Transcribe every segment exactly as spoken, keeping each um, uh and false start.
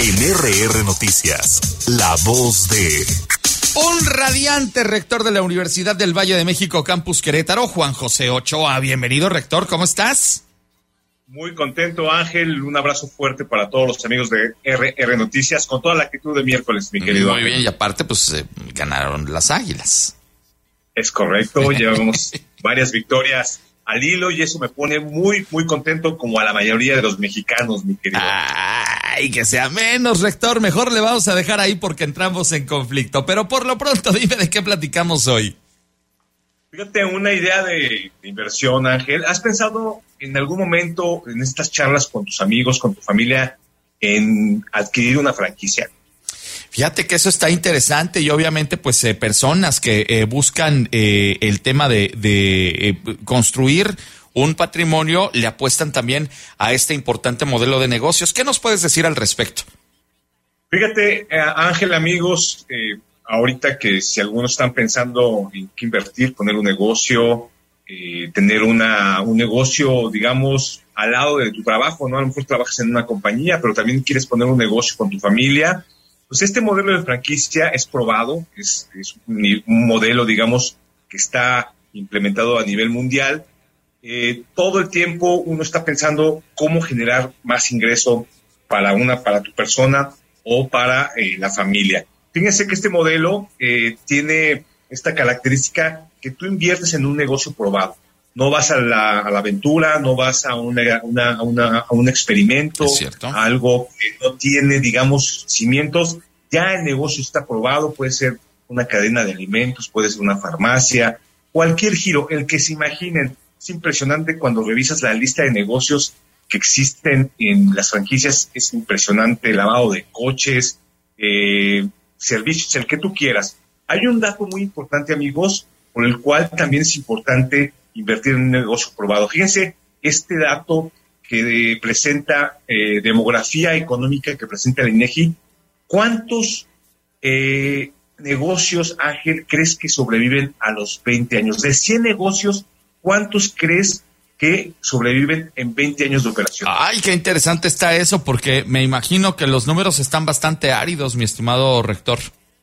En R R Noticias, la voz de... Un radiante rector de la Universidad del Valle de México, Campus Querétaro, Juan José Ochoa. Bienvenido, rector, ¿cómo estás? Muy contento, Ángel. Un abrazo fuerte para todos los amigos de R R Noticias, con toda la actitud de miércoles, mi querido Muy Ángel. bien, y aparte, pues, eh, ganaron las Águilas. Es correcto, llevamos varias victorias al hilo y eso me pone muy, muy contento, como a la mayoría de los mexicanos, mi querido. Ay, que sea menos, rector. Mejor le vamos a dejar ahí porque entramos en conflicto. Pero por lo pronto, dime de qué platicamos hoy. Fíjate, una idea de, de inversión, Ángel. ¿Has pensado en algún momento en estas charlas con tus amigos, con tu familia, en adquirir una franquicia? Fíjate que eso está interesante y obviamente pues eh, personas que eh, buscan eh, el tema de, de eh, construir un patrimonio le apuestan también a este importante modelo de negocios. ¿Qué nos puedes decir al respecto? Fíjate, eh, Ángel, amigos, eh, ahorita que si algunos están pensando en qué invertir, poner un negocio, eh, tener una un negocio, digamos, al lado de tu trabajo, ¿no? A lo mejor trabajas en una compañía, pero también quieres poner un negocio con tu familia. Pues este modelo de franquicia es probado, es, es un, un modelo, digamos, que está implementado a nivel mundial. Eh, todo el tiempo uno está pensando cómo generar más ingreso para una, para tu persona o para eh, la familia. Fíjense que este modelo eh, tiene esta característica que tú inviertes en un negocio probado. No vas a la, a la aventura, no vas a, una, una, una, a un experimento, a algo que no tiene, digamos, cimientos. Ya el negocio está probado, puede ser una cadena de alimentos, puede ser una farmacia, cualquier giro, el que se imaginen. Es impresionante cuando revisas la lista de negocios que existen en las franquicias, es impresionante, lavado de coches, eh, servicios, el que tú quieras. Hay un dato muy importante, amigos, por el cual también es importante invertir en un negocio probado. Fíjense, este dato que presenta eh, demografía económica que presenta el INEGI, ¿cuántos eh, negocios, Ángel, crees que sobreviven a los veinte años? De cien negocios, ¿cuántos crees que sobreviven en veinte años de operación? Ay, qué interesante está eso, porque me imagino que los números están bastante áridos, mi estimado rector.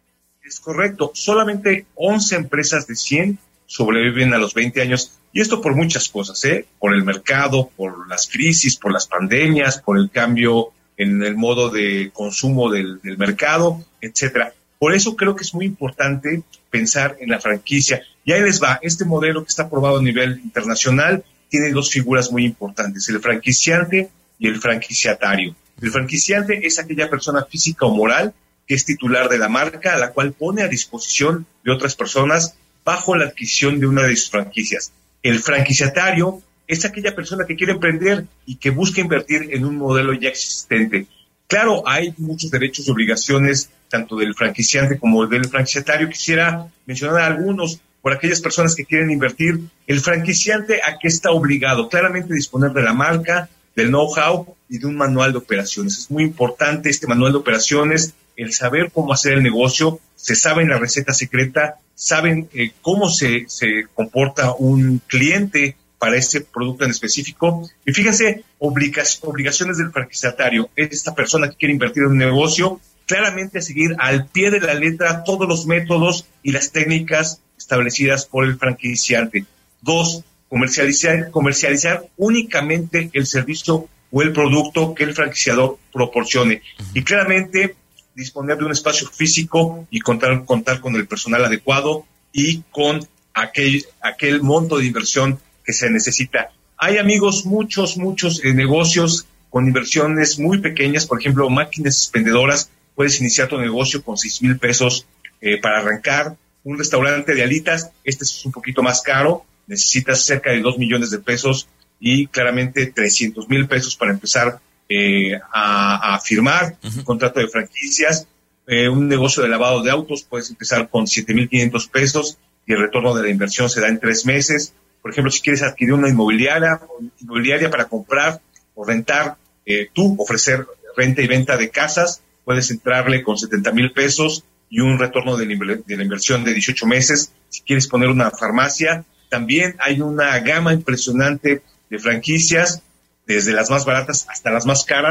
Es correcto, solamente once empresas de cien sobreviven a los veinte años, y esto por muchas cosas, ¿eh? Por el mercado, por las crisis, por las pandemias, por el cambio en el modo de consumo del, del mercado, etcétera. Por eso creo que es muy importante pensar en la franquicia. Y ahí les va, este modelo que está aprobado a nivel internacional tiene dos figuras muy importantes, el franquiciante y el franquiciatario. El franquiciante es aquella persona física o moral que es titular de la marca, a la cual pone a disposición de otras personas bajo la adquisición de una de sus franquicias. El franquiciatario es aquella persona que quiere emprender y que busca invertir en un modelo ya existente. Claro, hay muchos derechos y obligaciones, tanto del franquiciante como del franquiciatario. Quisiera mencionar algunos por aquellas personas que quieren invertir. El franquiciante, ¿a qué está obligado? Claramente disponer de la marca, del know-how y de un manual de operaciones. Es muy importante este manual de operaciones, el saber cómo hacer el negocio. Se sabe la receta secreta, saben eh, cómo se, se comporta un cliente para ese producto en específico. Y fíjense, obliga- obligaciones del franquiciatario. Esta persona que quiere invertir en un negocio, claramente a seguir al pie de la letra todos los métodos y las técnicas establecidas por el franquiciante. Dos, comercializar, comercializar únicamente el servicio o el producto que el franquiciador proporcione. Y claramente disponer de un espacio físico y contar, contar con el personal adecuado y con aquel, aquel monto de inversión que se necesita. Hay, amigos, muchos, muchos eh, negocios con inversiones muy pequeñas. Por ejemplo, máquinas expendedoras. Puedes iniciar tu negocio con seis mil pesos eh, para arrancar. Un restaurante de alitas, este es un poquito más caro. Necesitas cerca de dos millones de pesos y claramente trescientos mil pesos para empezar eh, a, a firmar uh-huh. un contrato de franquicias. Eh, un negocio de lavado de autos, puedes empezar con siete mil quinientos pesos y el retorno de la inversión se da en tres meses. Por ejemplo, si quieres adquirir una inmobiliaria, inmobiliaria para comprar o rentar, eh, tú ofrecer renta y venta de casas, puedes entrarle con setenta mil pesos y un retorno de la, de la inversión de dieciocho meses. Si quieres poner una farmacia, también hay una gama impresionante de franquicias, desde las más baratas hasta las más caras,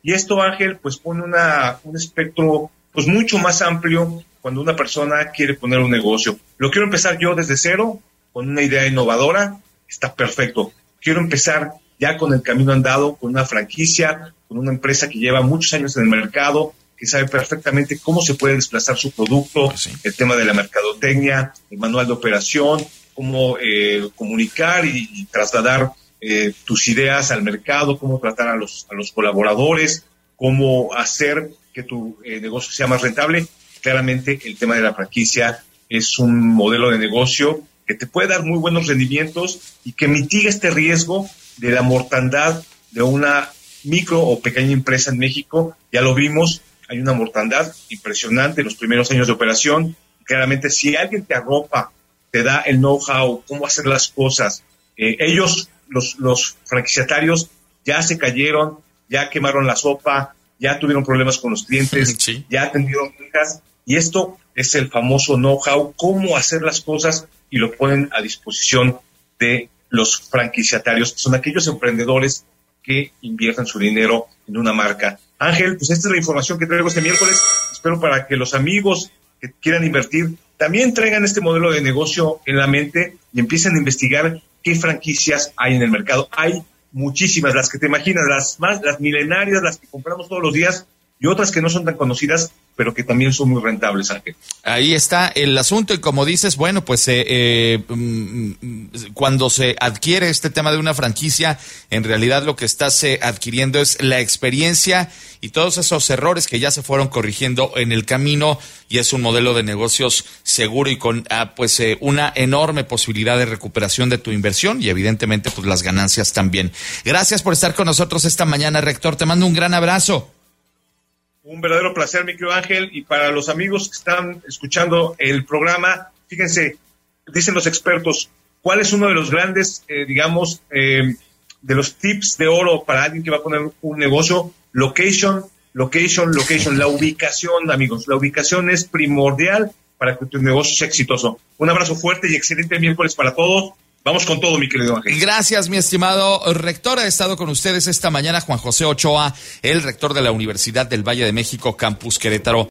Y esto, Ángel, pues pone una, un espectro pues mucho más amplio cuando una persona quiere poner un negocio. Lo quiero empezar yo desde cero, con una idea innovadora, está perfecto. Quiero empezar ya con el camino andado, con una franquicia, con una empresa que lleva muchos años en el mercado, que sabe perfectamente cómo se puede desplazar su producto, pues sí. El tema de la mercadotecnia, el manual de operación, cómo eh, comunicar y, y trasladar eh, tus ideas al mercado, cómo tratar a los, a los colaboradores, cómo hacer que tu eh, negocio sea más rentable. Claramente el tema de la franquicia es un modelo de negocio que te puede dar muy buenos rendimientos y que mitiga este riesgo de la mortandad de una micro o pequeña empresa en México. Ya lo vimos, hay una mortandad impresionante en los primeros años de operación. Claramente, si alguien te arropa, te da el know-how, cómo hacer las cosas, eh, ellos, los, los franquiciatarios, ya se cayeron, ya quemaron la sopa, ya tuvieron problemas con los clientes, sí. Ya atendieron quejas, y esto es el famoso know-how, cómo hacer las cosas, y lo ponen a disposición de los franquiciatarios, que son aquellos emprendedores que invierten su dinero en una marca. Ángel, pues esta es la información que traigo este miércoles. Espero para que los amigos que quieran invertir también traigan este modelo de negocio en la mente y empiecen a investigar qué franquicias hay en el mercado. Hay muchísimas, las que te imaginas, las más, las milenarias, las que compramos todos los días, y otras que no son tan conocidas, pero que también son muy rentables, Ángel. Ahí está el asunto, y como dices, bueno, pues eh, eh, cuando se adquiere este tema de una franquicia, en realidad lo que estás eh, adquiriendo es la experiencia y todos esos errores que ya se fueron corrigiendo en el camino, y es un modelo de negocios seguro y con ah, pues eh, una enorme posibilidad de recuperación de tu inversión y evidentemente pues las ganancias también. Gracias por estar con nosotros esta mañana, rector. Te mando un gran abrazo. Un verdadero placer, mi querido Ángel, y para los amigos que están escuchando el programa, fíjense, dicen los expertos, ¿cuál es uno de los grandes, eh, digamos, eh, de los tips de oro para alguien que va a poner un negocio? Location, location, location, la ubicación, amigos, la ubicación es primordial para que tu negocio sea exitoso. Un abrazo fuerte y excelente miércoles para todos. Vamos con todo, mi querido Ángel. Gracias, mi estimado rector. Ha estado con ustedes esta mañana Juan José Ochoa, el rector de la Universidad del Valle de México, Campus Querétaro.